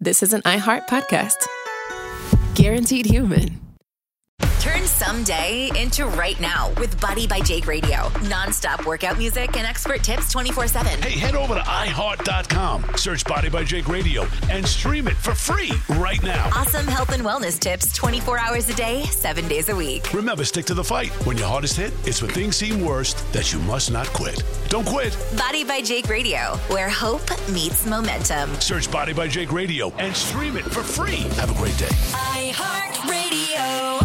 this is an iHeart podcast. Guaranteed human. Turn someday into right now with Body by Jake Radio. Non-stop workout music and expert tips 24/7. Hey, head over to iHeart.com, search Body by Jake Radio, and stream it for free right now. Awesome health and wellness tips 24 hours a day, 7 days a week. Remember, stick to the fight. When your heart is hit, it's when things seem worst that you must not quit. Don't quit. Body by Jake Radio, where hope meets momentum. Search Body by Jake Radio and stream it for free. Have a great day. iHeart Radio.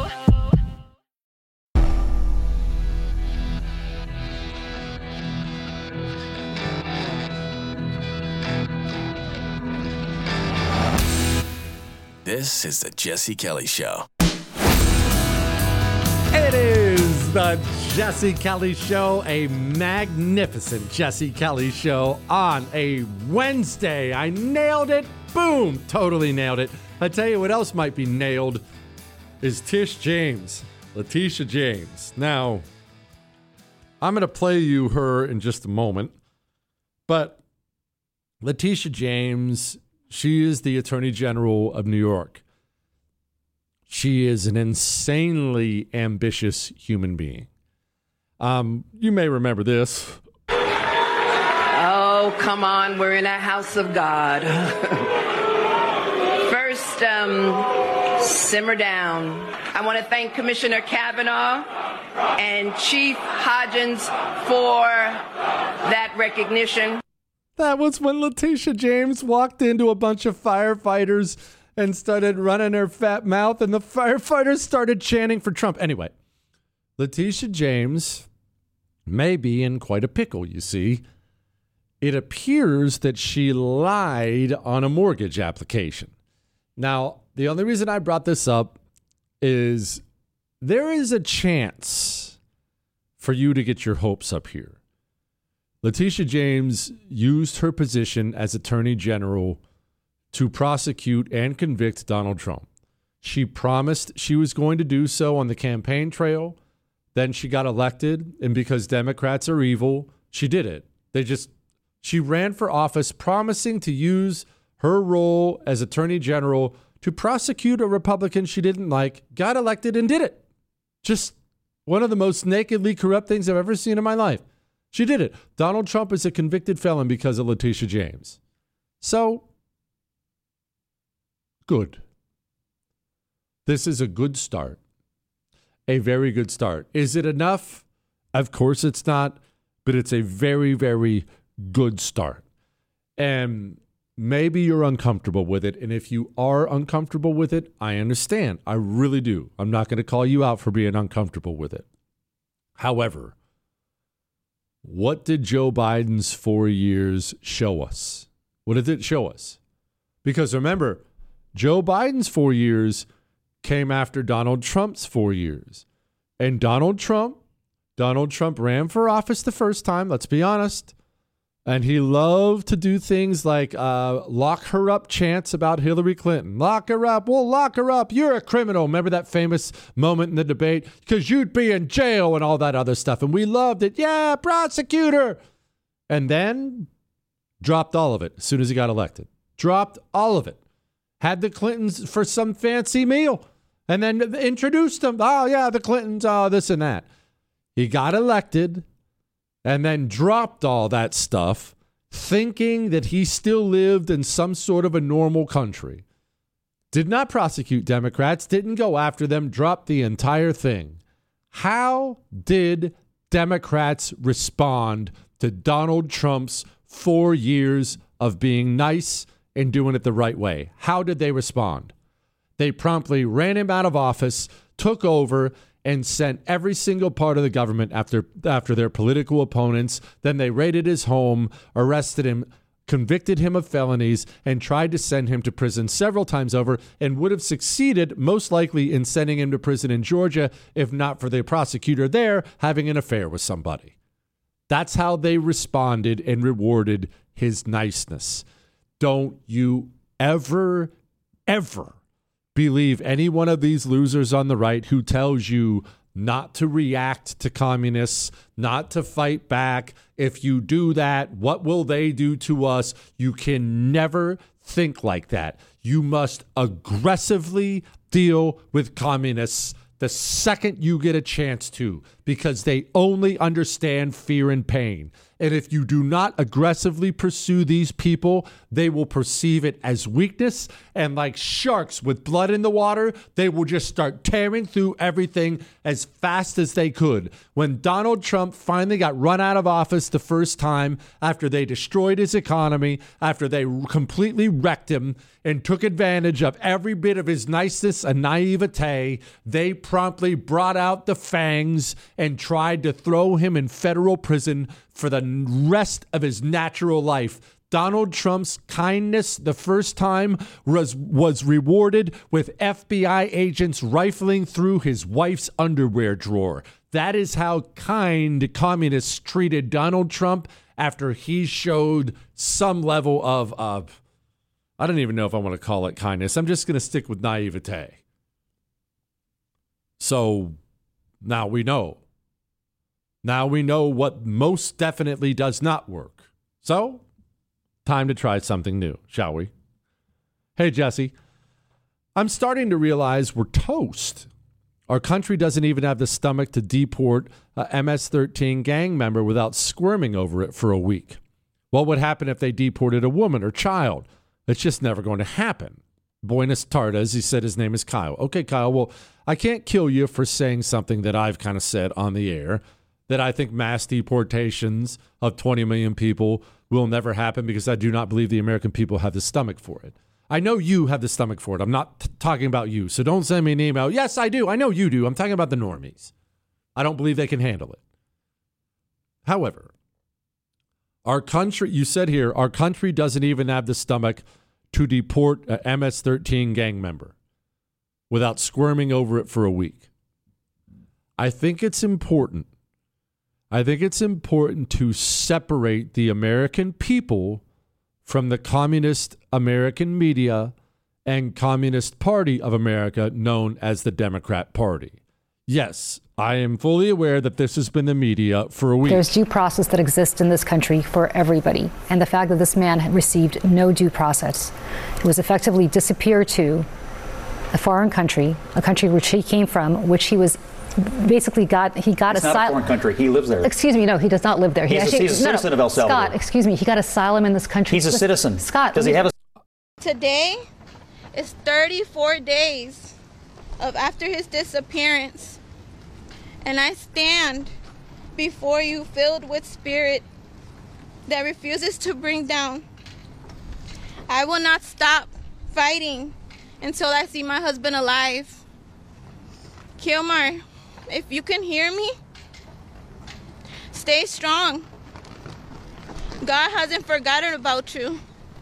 This is the Jesse Kelly Show. It is the Jesse Kelly Show, a magnificent Jesse Kelly Show on a Wednesday. I nailed it. Boom. Totally nailed it. I tell you what else might be nailed is Tish James, Letitia James. Now, I'm going to play you her in just a moment, but Letitia James, she is the Attorney General of New York. She is an insanely ambitious human being. You may remember this. Oh, come on. We're in a house of God. First, simmer down. I want to thank Commissioner Kavanaugh and Chief Hodgins for that recognition. That was when Letitia James walked into a bunch of firefighters and started running her fat mouth, and the firefighters started chanting for Trump. Anyway, Letitia James may be in quite a pickle, you see. It appears that she lied on a mortgage application. Now, the only reason I brought this up is there is a chance for you to get your hopes up here. Letitia James used her position as Attorney General to prosecute and convict Donald Trump. She promised she was going to do so on the campaign trail. Then she got elected, and because Democrats are evil, she did it. She ran for office promising to use her role as Attorney General to prosecute a Republican she didn't like, got elected, and did it. Just one of the most nakedly corrupt things I've ever seen in my life. She did it. Donald Trump is a convicted felon because of Letitia James. So, good. This is a good start. A very good start. Is it enough? Of course it's not, but it's a very, very good start. And maybe you're uncomfortable with it. And if you are uncomfortable with it, I understand. I really do. I'm not going to call you out for being uncomfortable with it. However, what did Joe Biden's 4 years show us? What did it show us? Because remember, Joe Biden's 4 years came after Donald Trump's 4 years. And Donald Trump ran for office the first time, let's be honest. And he loved to do things like lock her up chants about Hillary Clinton. Lock her up. We'll lock her up. You're a criminal. Remember that famous moment in the debate? Because you'd be in jail and all that other stuff. And we loved it. Yeah, prosecutor. And then dropped all of it as soon as he got elected. Dropped all of it. Had the Clintons for some fancy meal. And then introduced them. Oh, yeah, the Clintons. Oh, this and that. He got elected. And then dropped all that stuff, thinking that he still lived in some sort of a normal country. Did not prosecute Democrats, didn't go after them, dropped the entire thing. How did Democrats respond to Donald Trump's 4 years of being nice and doing it the right way? How did they respond? They promptly ran him out of office, took over, and sent every single part of the government after their political opponents. Then they raided his home, arrested him, convicted him of felonies, and tried to send him to prison several times over, and would have succeeded most likely in sending him to prison in Georgia if not for the prosecutor there having an affair with somebody. That's how they responded and rewarded his niceness. Don't you ever believe any one of these losers on the right who tells you not to react to communists, not to fight back. If you do that, what will they do to us? You can never think like that. You must aggressively deal with communists the second you get a chance to, because they only understand fear and pain. And if you do not aggressively pursue these people, they will perceive it as weakness. And like sharks with blood in the water, they will just start tearing through everything as fast as they could. When Donald Trump finally got run out of office the first time, after they destroyed his economy, after they completely wrecked him and took advantage of every bit of his niceness and naivete, they promptly brought out the fangs and tried to throw him in federal prison for the rest of his natural life. Donald Trump's kindness the first time was rewarded with FBI agents rifling through his wife's underwear drawer. That is how kind communists treated Donald Trump after he showed some level of, I don't even know if I want to call it kindness. I'm just going to stick with naivete. So now we know. Now we know what most definitely does not work. So, time to try something new, shall we? Hey, Jesse, I'm starting to realize we're toast. Our country doesn't even have the stomach to deport a MS-13 gang member without squirming over it for a week. What would happen if they deported a woman or child? It's just never going to happen. Buenas tardes, he said his name is Kyle. Okay, Kyle, well, I can't kill you for saying something that I've kind of said on the air, that I think mass deportations of 20 million people will never happen because I do not believe the American people have the stomach for it. I know you have the stomach for it. I'm not talking about you, so don't send me an email. Yes, I do. I know you do. I'm talking about the normies. I don't believe they can handle it. However, our country, you said here, our country doesn't even have the stomach to deport a MS-13 gang member without squirming over it for a week. I think it's important to separate the American people from the communist American media and Communist Party of America known as the Democrat Party. Yes, I am fully aware that this has been the media for a week. There's due process that exists in this country for everybody. And the fact that this man had received no due process, he was effectively disappeared to a foreign country, a country which he came from, which he was basically got asylum. It's not a foreign country. He lives there. Excuse me, no, he does not live there. He's a citizen of El Salvador. Scott, excuse me, he got asylum in this country. He's a citizen. Scott, does he have a... Today is 34 days after his disappearance, and I stand before you filled with spirit that refuses to bring down. I will not stop fighting until I see my husband alive. Kilmar, if you can hear me, stay strong. God hasn't forgotten about you.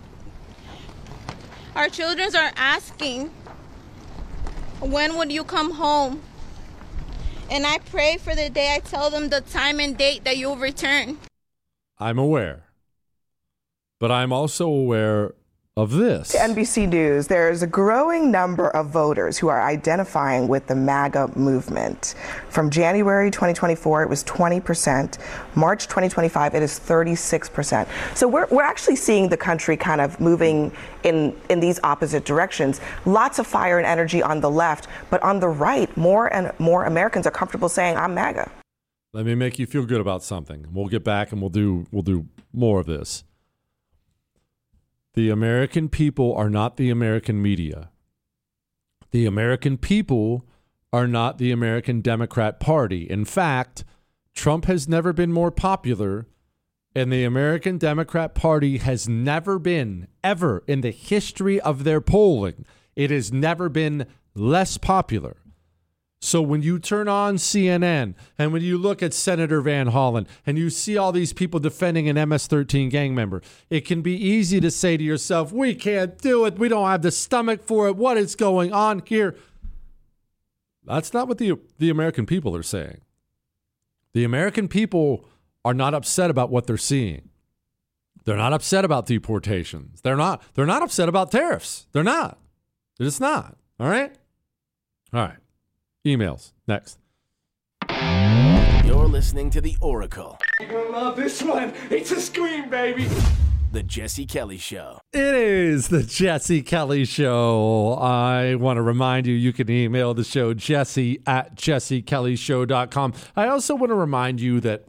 Our children are asking, when would you come home? And I pray for the day I tell them the time and date that you'll return. I'm aware. But I'm also aware of this. NBC News, there's a growing number of voters who are identifying with the MAGA movement. From January 2024, it was 20%. March 2025, it is 36%. So we're actually seeing the country kind of moving in these opposite directions. Lots of fire and energy on the left, but on the right, more and more Americans are comfortable saying, I'm MAGA. Let me make you feel good about something. We'll get back and we'll do more of this. The American people are not the American media. The American people are not the American Democrat Party. In fact, Trump has never been more popular, and the American Democrat Party has never been, ever in the history of their polling, it has never been less popular. So when you turn on CNN and when you look at Senator Van Hollen and you see all these people defending an MS-13 gang member, it can be easy to say to yourself, we can't do it. We don't have the stomach for it. What is going on here? That's not what the American people are saying. The American people are not upset about what they're seeing. They're not upset about deportations. They're not upset about tariffs. They're not. They're just not. All right? All right. Emails next. You're listening to The Oracle. You're gonna love this one. It's a scream, baby. The Jesse Kelly Show. It is the Jesse Kelly Show. I want to remind you, you can email the show, jesse@jessekellyshow.com. I also want to remind you that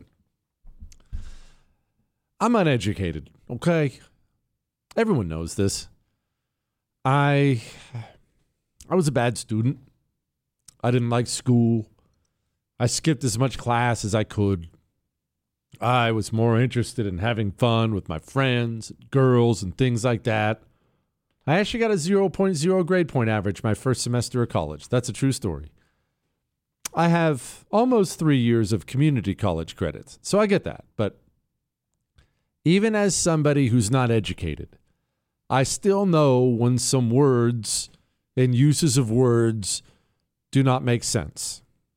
I'm uneducated, okay? Everyone knows this. I was a bad student. I didn't like school. I skipped as much class as I could. I was more interested in having fun with my friends, girls, and things like that. I actually got a 0.0 grade point average my first semester of college. That's a true story. I have almost 3 years of community college credits, so I get that. But even as somebody who's not educated, I still know when some words and uses of words do not make sense.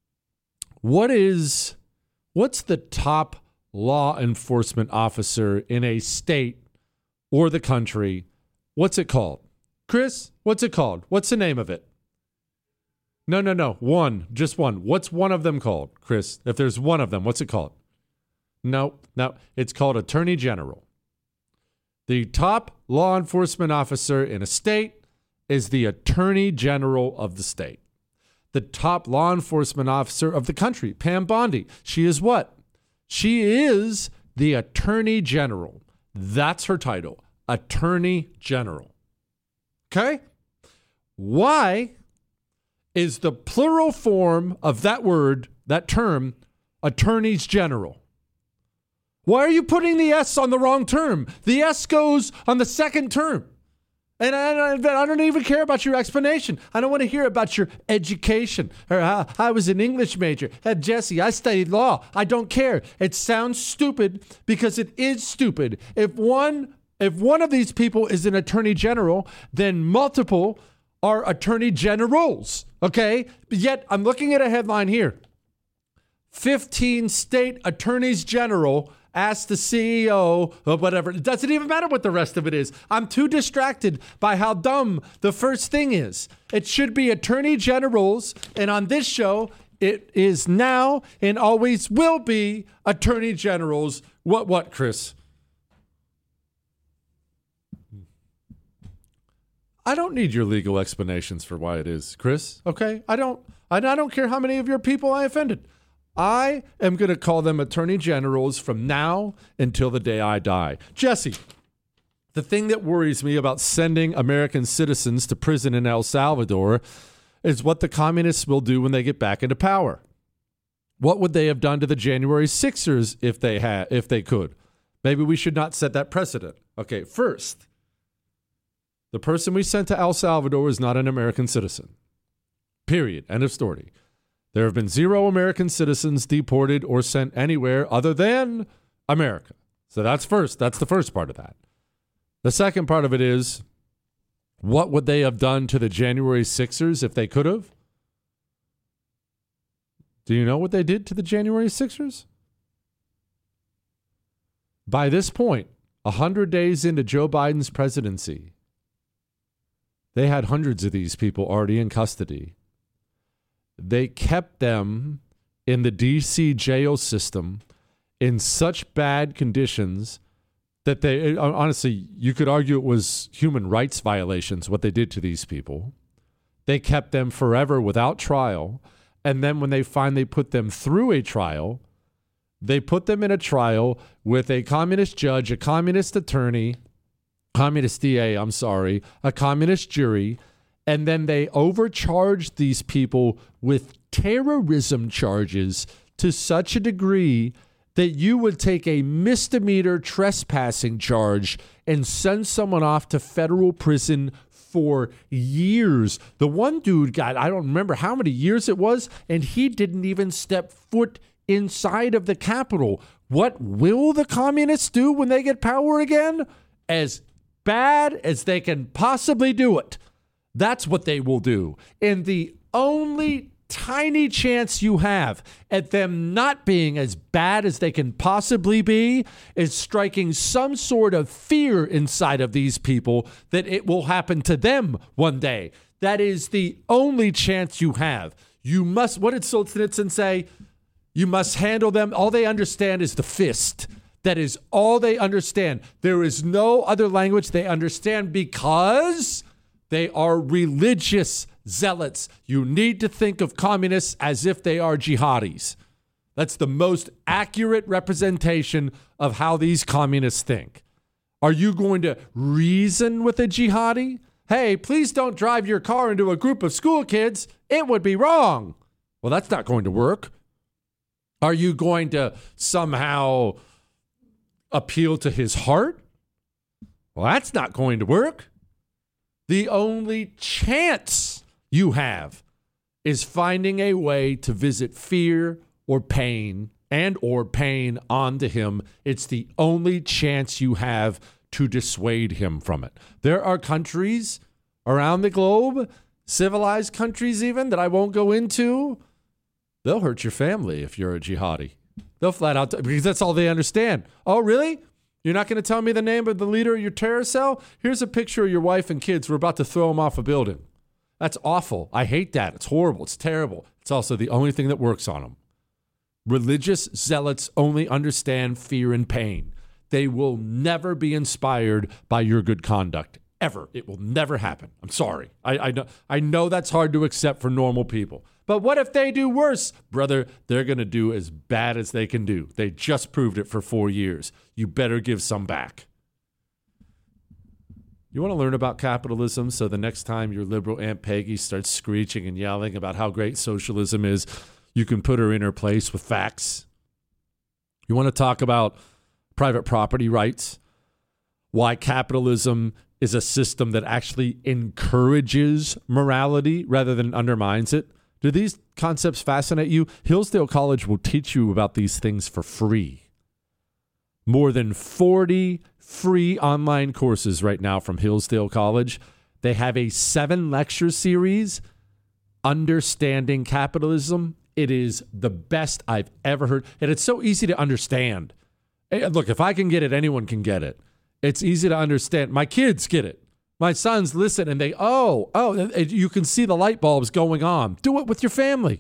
What's the top law enforcement officer in a state or the country? What's it called? Chris, what's it called? What's the name of it? No. One, just one. What's one of them called, Chris? If there's one of them, what's it called? No. It's called Attorney General. The top law enforcement officer in a state is the Attorney General of the state. The top law enforcement officer of the country, Pam Bondi, she is what? She is the Attorney General. That's her title, Attorney General. Okay? Why is the plural form of that word, that term, Attorneys General? Why are you putting the S on the wrong term? The S goes on the second term. And I don't even care about your explanation. I don't want to hear about your education or how I was an English major. Jesse, I studied law. I don't care. It sounds stupid because it is stupid. If one of these people is an attorney general, then multiple are attorney generals. Okay? Yet I'm looking at a headline here. 15 state attorneys general ask the CEO of whatever. It doesn't even matter what the rest of it is. I'm too distracted by how dumb the first thing is. It should be attorney generals, and on this show, it is now and always will be attorney generals. What, Chris? I don't need your legal explanations for why it is, Chris. Okay? I don't care how many of your people I offended. I am going to call them attorney generals from now until the day I die. Jesse, the thing that worries me about sending American citizens to prison in El Salvador is what the communists will do when they get back into power. What would they have done to the January 6ers if they could? Maybe we should not set that precedent. Okay, first, the person we sent to El Salvador is not an American citizen. Period. End of story. There have been 0 American citizens deported or sent anywhere other than America. So that's first. That's the first part of that. The second part of it is, what would they have done to the January 6ers if they could have? Do you know what they did to the January 6ers? By this point, 100 days into Joe Biden's presidency, they had hundreds of these people already in custody. They kept them in the D.C. jail system in such bad conditions that they, honestly, you could argue it was human rights violations, what they did to these people. They kept them forever without trial. And then when they finally put them through a trial, they put them in a trial with a communist judge, a communist attorney, communist DA, a communist jury. And then they overcharged these people with terrorism charges to such a degree that you would take a misdemeanor trespassing charge and send someone off to federal prison for years. The one dude got, I don't remember how many years it was, and he didn't even step foot inside of the Capitol. What will the communists do when they get power again? As bad as they can possibly do it. That's what they will do. And the only tiny chance you have at them not being as bad as they can possibly be is striking some sort of fear inside of these people that it will happen to them one day. That is the only chance you have. You must, what did Solzhenitsyn say? You must handle them. All they understand is the fist. That is all they understand. There is no other language they understand because they are religious zealots. You need to think of communists as if they are jihadis. That's the most accurate representation of how these communists think. Are you going to reason with a jihadi? Hey, please don't drive your car into a group of school kids. It would be wrong. Well, that's not going to work. Are you going to somehow appeal to his heart? Well, that's not going to work. The only chance you have is finding a way to visit fear or pain onto him. It's the only chance you have to dissuade him from it. There are countries around the globe, civilized countries even, that I won't go into. They'll hurt your family if you're a jihadi. They'll flat out, because that's all they understand. Oh, really? You're not going to tell me the name of the leader of your terror cell? Here's a picture of your wife and kids. We're about to throw them off a building. That's awful. I hate that. It's horrible. It's terrible. It's also the only thing that works on them. Religious zealots only understand fear and pain. They will never be inspired by your good conduct, ever. It will never happen. I'm sorry. I know that's hard to accept for normal people. But what if they do worse? Brother, they're going to do as bad as they can do. They just proved it for 4 years. You better give some back. You want to learn about capitalism so the next time your liberal Aunt Peggy starts screeching and yelling about how great socialism is, you can put her in her place with facts. You want to talk about private property rights, why capitalism is a system that actually encourages morality rather than undermines it. Do these concepts fascinate you? Hillsdale College will teach you about these things for free. More than 40 free online courses right now from Hillsdale College. They have a 7-lecture series, Understanding Capitalism. It is the best I've ever heard. And it's so easy to understand. Look, if I can get it, anyone can get it. It's easy to understand. My kids get it. My sons listen and they, you can see the light bulbs going on. Do it with your family.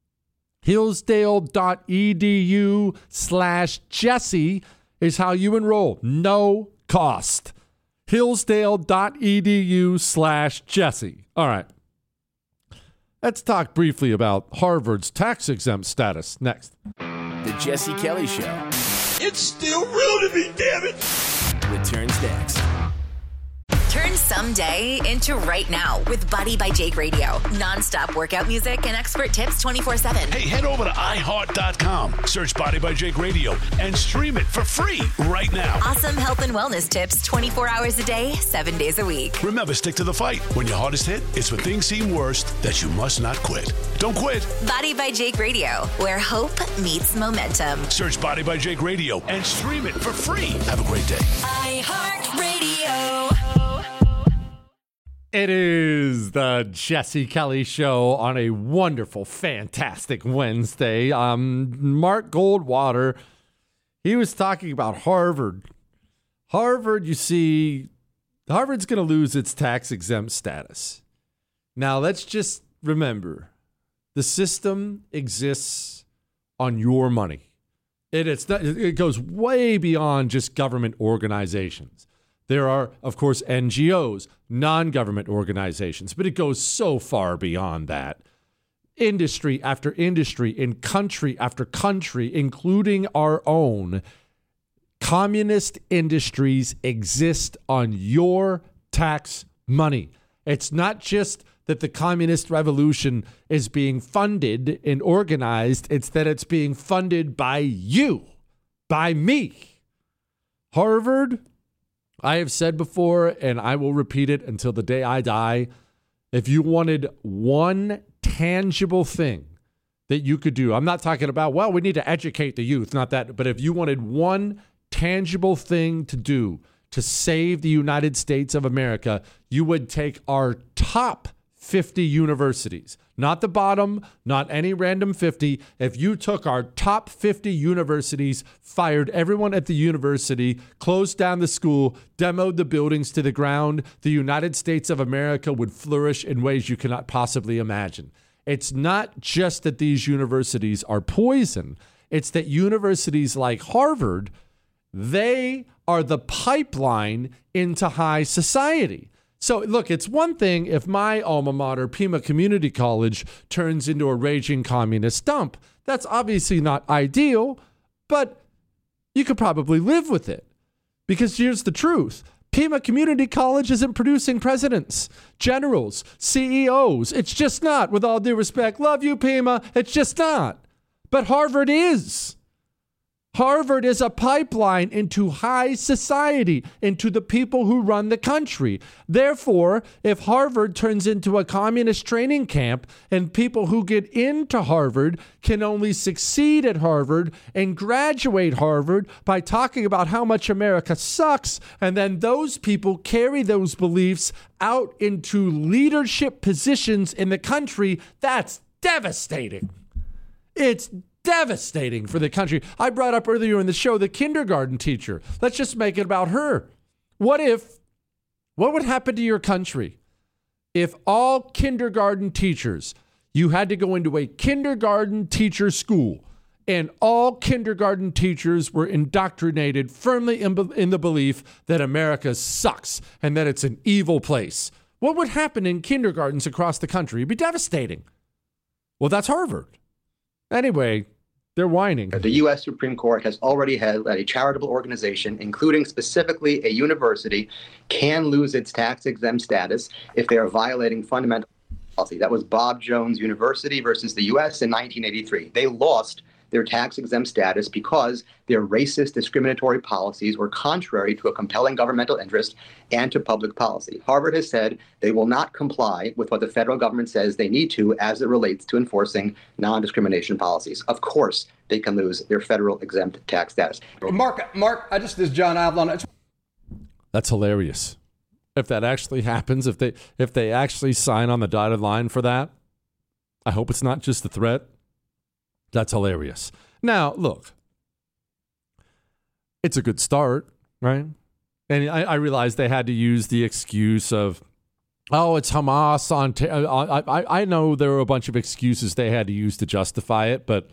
Hillsdale.edu/Jesse is how you enroll. No cost. Hillsdale.edu/Jesse. All right. Let's talk briefly about Harvard's tax-exempt status next. The Jesse Kelly Show. It's still real to me, damn it! Returns next. Turn someday into right now with Body by Jake Radio. Non-stop workout music and expert tips 24/7. Hey, head over to iHeart.com. Search Body by Jake Radio and stream it for free right now. Awesome health and wellness tips 24 hours a day, 7 days a week. Remember, stick to the fight. When your heart is hit, it's when things seem worst that you must not quit. Don't quit. Body by Jake Radio, where hope meets momentum. Search Body by Jake Radio and stream it for free. Have a great day. iHeartRadio. It is the Jesse Kelly Show on a wonderful, fantastic Wednesday. Mark Goldwater, he was talking about Harvard. Harvard, you see, Harvard's going to lose its tax-exempt status. Now, let's just remember, the system exists on your money. It goes way beyond just government organizations. There are, of course, NGOs, non-government organizations, but it goes so far beyond that. Industry after industry, in country after country, including our own, communist industries exist on your tax money. It's not just that the communist revolution is being funded and organized, it's that it's being funded by you, by me. Harvard, I have said before, and I will repeat it until the day I die, if you wanted one tangible thing that you could do, I'm not talking about, well, we need to educate the youth, not that, but if you wanted one tangible thing to do to save the United States of America, you would take our top 50 universities, not the bottom, not any random 50. If you took our top 50 universities, fired everyone at the university, closed down the school, demoed the buildings to the ground, the United States of America would flourish in ways you cannot possibly imagine. It's not just that these universities are poison. It's that universities like Harvard, they are the pipeline into high society. So look, it's one thing if my alma mater, Pima Community College, turns into a raging communist dump. That's obviously not ideal, but you could probably live with it. Because here's the truth. Pima Community College isn't producing presidents, generals, CEOs. It's just not, with all due respect. Love you, Pima. It's just not. But Harvard is. Harvard is a pipeline into high society, into the people who run the country. Therefore, if Harvard turns into a communist training camp and people who get into Harvard can only succeed at Harvard and graduate Harvard by talking about how much America sucks, and then those people carry those beliefs out into leadership positions in the country, that's devastating. It's devastating for the country. I brought up earlier in the show the kindergarten teacher. Let's just make it about her. What would happen to your country if all kindergarten teachers, you had to go into a kindergarten teacher school and all kindergarten teachers were indoctrinated firmly in the belief that America sucks and that it's an evil place? What would happen in kindergartens across the country? It'd be devastating. Well, that's Harvard. Anyway, they're whining. The U.S. Supreme Court has already held that a charitable organization, including specifically a university, can lose its tax-exempt status if they are violating fundamental policy. That was Bob Jones University versus the U.S. in 1983. They lost their tax-exempt status because their racist, discriminatory policies were contrary to a compelling governmental interest and to public policy. Harvard has said they will not comply with what the federal government says they need to as it relates to enforcing non-discrimination policies. Of course, they can lose their federal exempt tax status. Mark, this is John Avlon. That's hilarious. If that actually happens, if they actually sign on the dotted line for that, I hope it's not just a threat. That's hilarious. Now, look, it's a good start, right? And I realize they had to use the excuse of, oh, it's Hamas. I know there were a bunch of excuses they had to use to justify it, but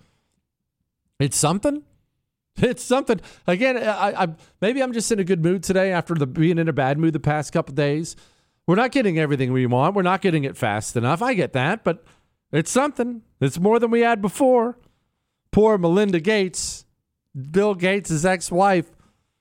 it's something. It's something. Again, maybe I'm just in a good mood today after being in a bad mood the past couple of days. We're not getting everything we want. We're not getting it fast enough. I get that, but it's something. It's more than we had before. Poor Melinda Gates, Bill Gates' ex-wife,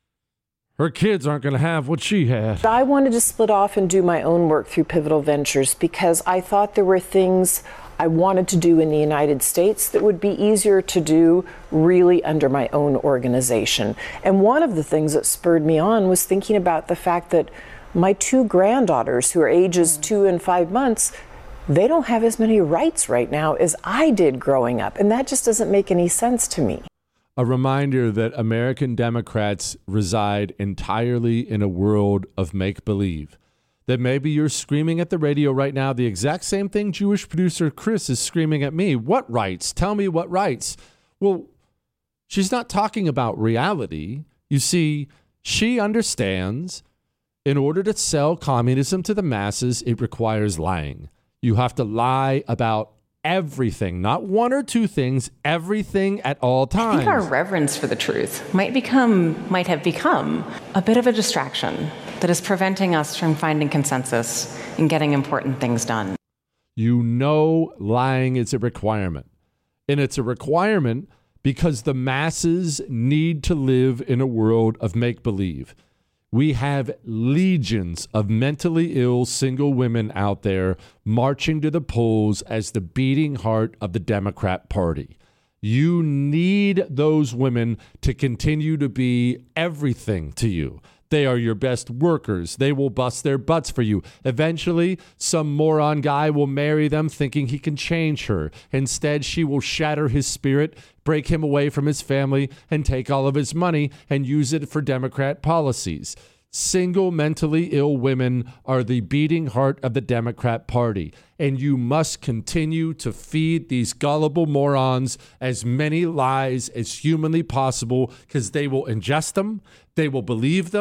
her kids aren't going to have what she had. I wanted to split off and do my own work through Pivotal Ventures because I thought there were things I wanted to do in the United States that would be easier to do really under my own organization. And one of the things that spurred me on was thinking about the fact that my two granddaughters, who are ages 2 and 5 months, they don't have as many rights right now as I did growing up. And that just doesn't make any sense to me. A reminder that American Democrats reside entirely in a world of make-believe. That maybe you're screaming at the radio right now the exact same thing Jewish producer Chris is screaming at me. What rights? Tell me what rights. Well, she's not talking about reality. You see, she understands in order to sell communism to the masses, it requires lying. You have to lie about everything, not one or two things, everything at all times. I think our reverence for the truth might have become a bit of a distraction that is preventing us from finding consensus and getting important things done. You know, lying is a requirement. And it's a requirement because the masses need to live in a world of make-believe. We have legions of mentally ill single women out there marching to the polls as the beating heart of the Democrat Party. You need those women to continue to be everything to you. They are your best workers. They will bust their butts for you. Eventually, some moron guy will marry them thinking he can change her. Instead, she will shatter his spirit, break him away from his family, and take all of his money and use it for Democrat policies. Single mentally ill women are the beating heart of the Democrat Party, and you must continue to feed these gullible morons as many lies as humanly possible because they will ingest them, they will believe them,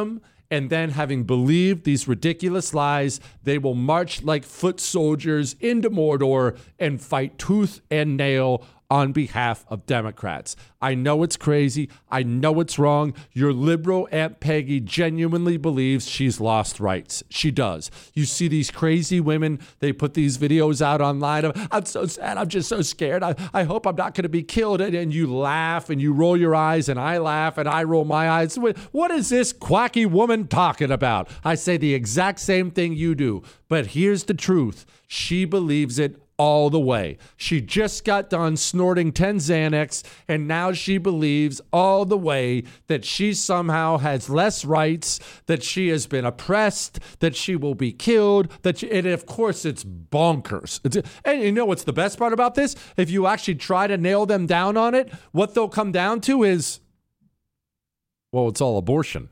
And then, having believed these ridiculous lies, they will march like foot soldiers into Mordor and fight tooth and nail on behalf of Democrats. I know it's crazy. I know it's wrong. Your liberal Aunt Peggy genuinely believes she's lost rights. She does. You see these crazy women, they put these videos out online of, I'm so sad, I'm just so scared. I hope I'm not going to be killed. And you laugh and you roll your eyes and I laugh and I roll my eyes. What is this quacky woman talking about? I say the exact same thing you do. But here's the truth. She believes it all the way. She just got done snorting 10 Xanax, and now she believes all the way that she somehow has less rights, that she has been oppressed, that she will be killed, and of course it's bonkers. And you know what's the best part about this? If you actually try to nail them down on it, what they'll come down to is, well, it's all abortion.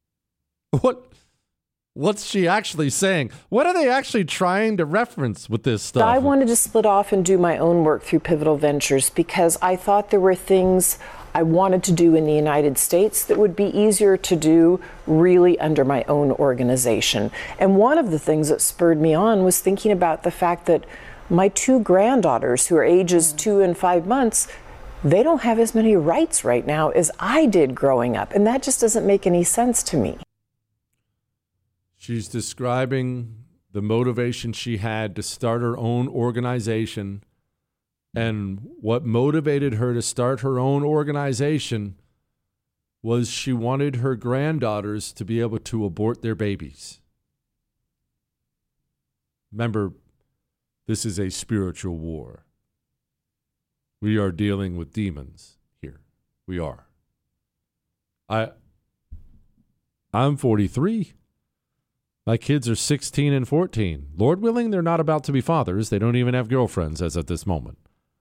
What's she actually saying? What are they actually trying to reference with this stuff? I wanted to split off and do my own work through Pivotal Ventures because I thought there were things I wanted to do in the United States that would be easier to do really under my own organization. And one of the things that spurred me on was thinking about the fact that my 2 granddaughters, who are ages 2 and 5 months, they don't have as many rights right now as I did growing up. And that just doesn't make any sense to me. She's describing the motivation she had to start her own organization, and what motivated her to start her own organization was she wanted her granddaughters to be able to abort their babies. Remember, this is a spiritual war. We are dealing with demons here. We are. I'm 43. My kids are 16 and 14. Lord willing, they're not about to be fathers. They don't even have girlfriends as of this moment.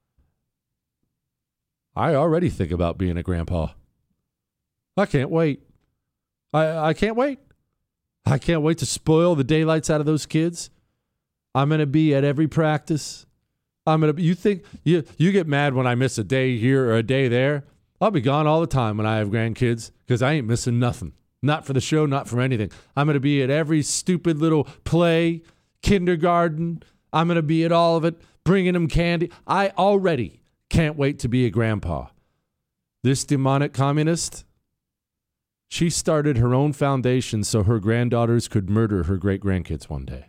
I already think about being a grandpa. I can't wait. I can't wait. I can't wait to spoil the daylights out of those kids. I'm going to be at every practice. You think you get mad when I miss a day here or a day there? I'll be gone all the time when I have grandkids because I ain't missing nothing. Not for the show, not for anything. I'm going to be at every stupid little play, kindergarten. I'm going to be at all of it, bringing them candy. I already can't wait to be a grandpa. This demonic communist, she started her own foundation so her granddaughters could murder her great-grandkids one day.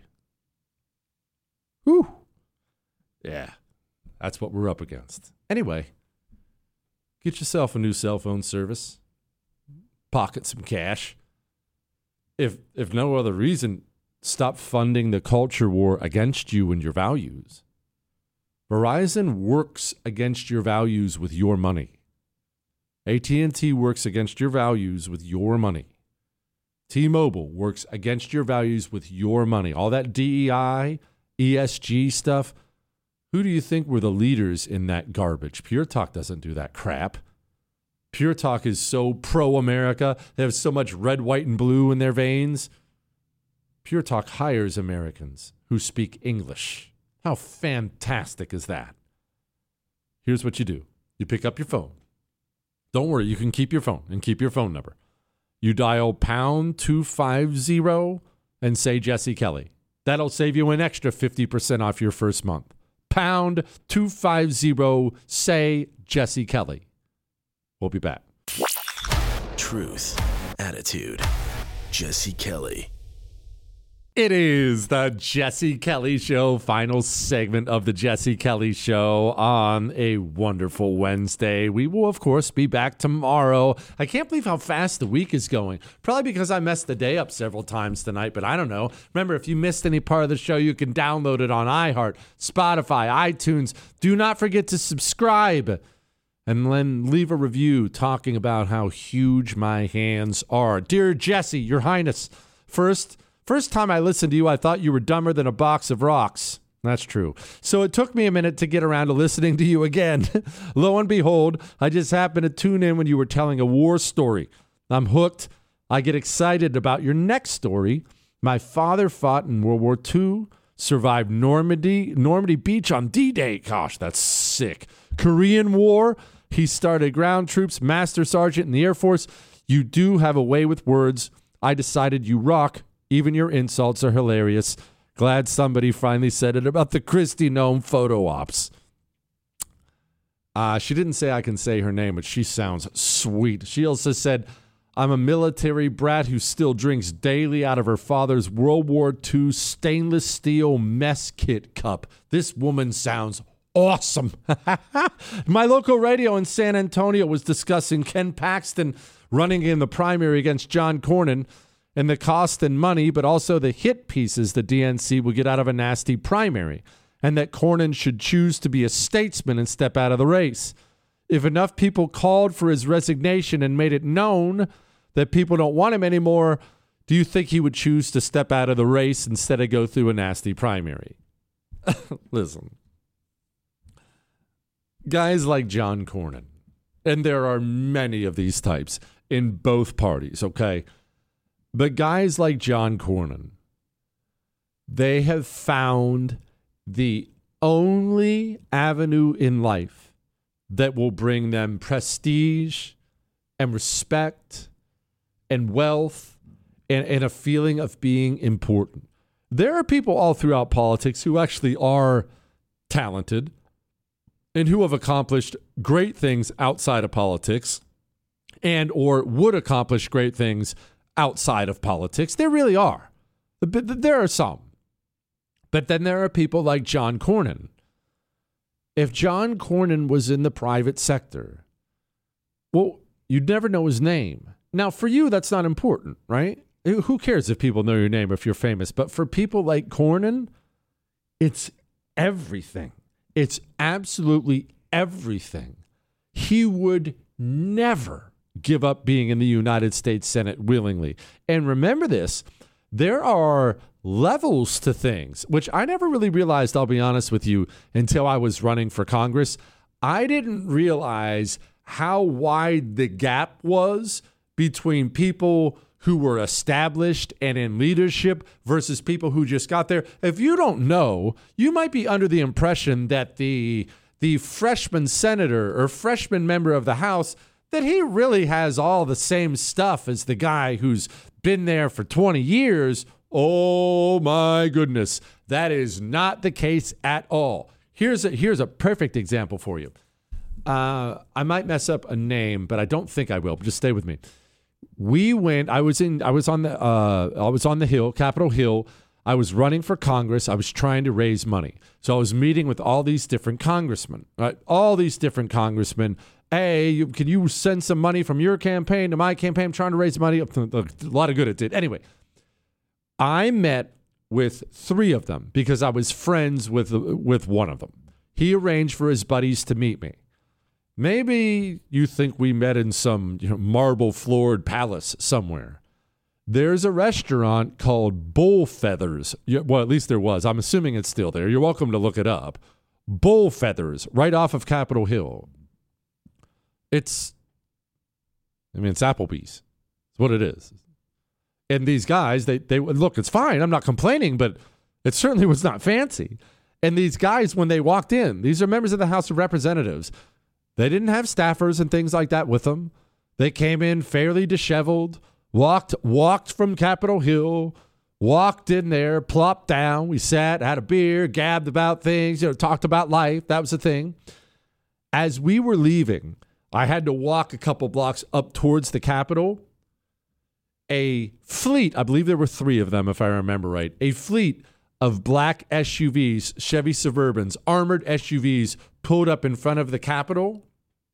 Whew. Yeah, that's what we're up against. Anyway, get yourself a new cell phone service. Pocket some cash. If no other reason, stop funding the culture war against you and your values. Verizon works against your values with your money. AT&T works against your values with your money. T-Mobile works against your values with your money. All that DEI, ESG stuff, who do you think were the leaders in that garbage? Pure Talk doesn't do that crap. Pure Talk is so pro-America. They have so much red, white, and blue in their veins. Pure Talk hires Americans who speak English. How fantastic is that? Here's what you do. You pick up your phone. Don't worry, you can keep your phone and keep your phone number. You dial pound 250 and say Jesse Kelly. That'll save you an extra 50% off your first month. Pound 250, say Jesse Kelly. We'll be back. Truth, attitude, Jesse Kelly. It is the Jesse Kelly Show, final segment of the Jesse Kelly Show on a wonderful Wednesday. We will, of course, be back tomorrow. I can't believe how fast the week is going. Probably because I messed the day up several times tonight, but I don't know. Remember, if you missed any part of the show, you can download it on iHeart, Spotify, iTunes. Do not forget to subscribe and then leave a review talking about how huge my hands are. Dear Jesse, Your Highness, First time I listened to you, I thought you were dumber than a box of rocks. That's true. So it took me a minute to get around to listening to you again. Lo and behold, I just happened to tune in when you were telling a war story. I'm hooked. I get excited about your next story. My father fought in World War II, survived Normandy Beach on D-Day. Gosh, that's sick. Korean War. He started ground troops, master sergeant in the Air Force. You do have a way with words. I decided you rock. Even your insults are hilarious. Glad somebody finally said it about the Kristi Noem photo ops. She didn't say I can say her name, but she sounds sweet. She also said, I'm a military brat who still drinks daily out of her father's World War II stainless steel mess kit cup. This woman sounds awesome. My local radio in San Antonio was discussing Ken Paxton running in the primary against John Cornyn and the cost and money, but also the hit pieces the DNC will get out of a nasty primary, and that Cornyn should choose to be a statesman and step out of the race. If enough people called for his resignation and made it known that people don't want him anymore, do you think he would choose to step out of the race instead of go through a nasty primary? Listen. Guys like John Cornyn, and there are many of these types in both parties, okay? But guys like John Cornyn, they have found the only avenue in life that will bring them prestige and respect and wealth and a feeling of being important. There are people all throughout politics who actually are talented and who have accomplished great things outside of politics and or would accomplish great things outside of politics. There really are. There are some. But then there are people like John Cornyn. If John Cornyn was in the private sector, well, you'd never know his name. Now, for you, that's not important, right? Who cares if people know your name if you're famous? But for people like Cornyn, it's everything. It's absolutely everything. He would never give up being in the United States Senate willingly. And remember this, there are levels to things, which I never really realized, I'll be honest with you, until I was running for Congress. I didn't realize how wide the gap was between people who were established and in leadership versus people who just got there. If you don't know, you might be under the impression that the freshman senator or freshman member of the House, that he really has all the same stuff as the guy who's been there for 20 years. Oh my goodness. That is not the case at all. Here's a perfect example for you. I might mess up a name, but I don't think I will. Just stay with me. I was on the Hill, Capitol Hill. I was running for Congress. I was trying to raise money. So I was meeting with all these different congressmen, right? All these different congressmen. Hey, can you send some money from your campaign to my campaign? I'm trying to raise money. A lot of good it did. Anyway, I met with 3 of them because I was friends with one of them. He arranged for his buddies to meet me. Maybe you think we met in some marble-floored palace somewhere. There's a restaurant called Bull Feathers. Well, at least there was. I'm assuming it's still there. You're welcome to look it up. Bull Feathers, right off of Capitol Hill. It's Applebee's. It's what it is. And these guys, they look, it's fine. I'm not complaining, but it certainly was not fancy. And these guys, when they walked in, these are members of the House of Representatives. They didn't have staffers and things like that with them. They came in fairly disheveled, walked from Capitol Hill, walked in there, plopped down. We sat, had a beer, gabbed about things, talked about life. That was the thing. As we were leaving, I had to walk a couple blocks up towards the Capitol. A fleet, I believe there were 3 of them, if I remember right, a fleet of black SUVs, Chevy Suburbans, armored SUVs, pulled up in front of the Capitol.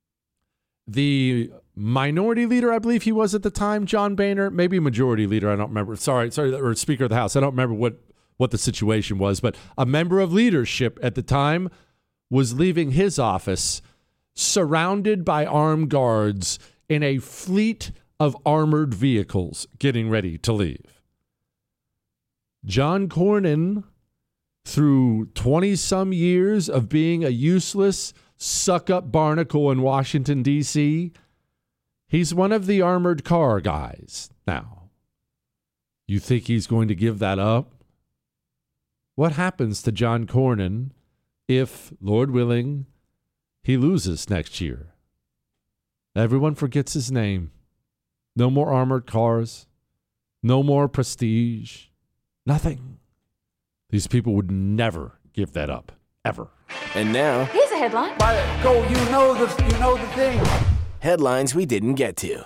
The minority leader, I believe he was at the time, John Boehner, maybe majority leader, I don't remember. Sorry, or Speaker of the House. I don't remember what the situation was, but a member of leadership at the time was leaving his office surrounded by armed guards in a fleet of armored vehicles getting ready to leave. John Cornyn, through 20-some years of being a useless suck-up barnacle in Washington, D.C., he's one of the armored car guys now. You think he's going to give that up? What happens to John Cornyn if, Lord willing, he loses next year? Everyone forgets his name. No more armored cars. No more prestige. Nothing. These people would never give that up. Ever. And now, Here's a headline. Go, you know the thing. headlines we didn't get to.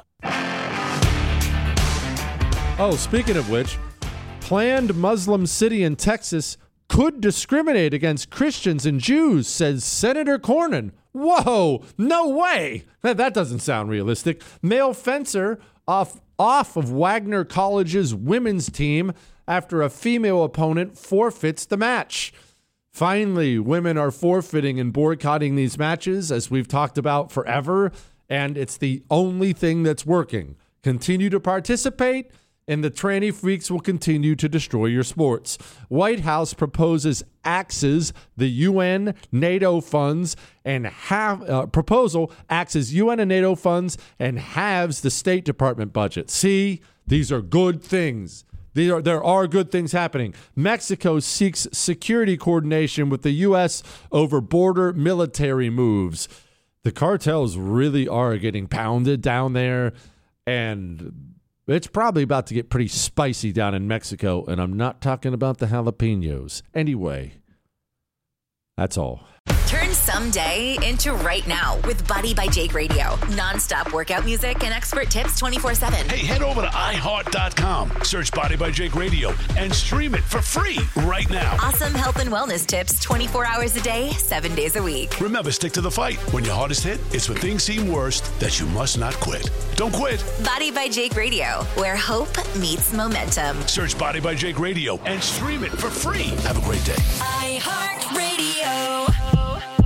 Oh, speaking of which, planned Muslim city in Texas could discriminate against Christians and Jews, says Senator Cornyn. Whoa, no way. That doesn't sound realistic. Male fencer off of Wagner College's women's team after a female opponent forfeits the match. Finally, women are forfeiting and boycotting these matches, as we've talked about forever, and it's the only thing that's working. Continue to participate, and the tranny freaks will continue to destroy your sports. White House proposes axes the UN, NATO funds, and proposal axes UN and NATO funds and halves the State Department budget. See, these are good things. There are good things happening. Mexico seeks security coordination with the U.S. over border military moves. The cartels really are getting pounded down there, and it's probably about to get pretty spicy down in Mexico, and I'm not talking about the jalapenos. Anyway, that's all. Turn someday into right now with Body by Jake Radio. Non-stop workout music and expert tips 24/7. Hey, head over to iHeart.com. Search Body by Jake Radio and stream it for free right now. Awesome health and wellness tips 24 hours a day, 7 days a week. Remember, stick to the fight. When your hardest hit, it's when things seem worst that you must not quit. Don't quit. Body by Jake Radio, where hope meets momentum. Search Body by Jake Radio and stream it for free. Have a great day. iHeartRadio.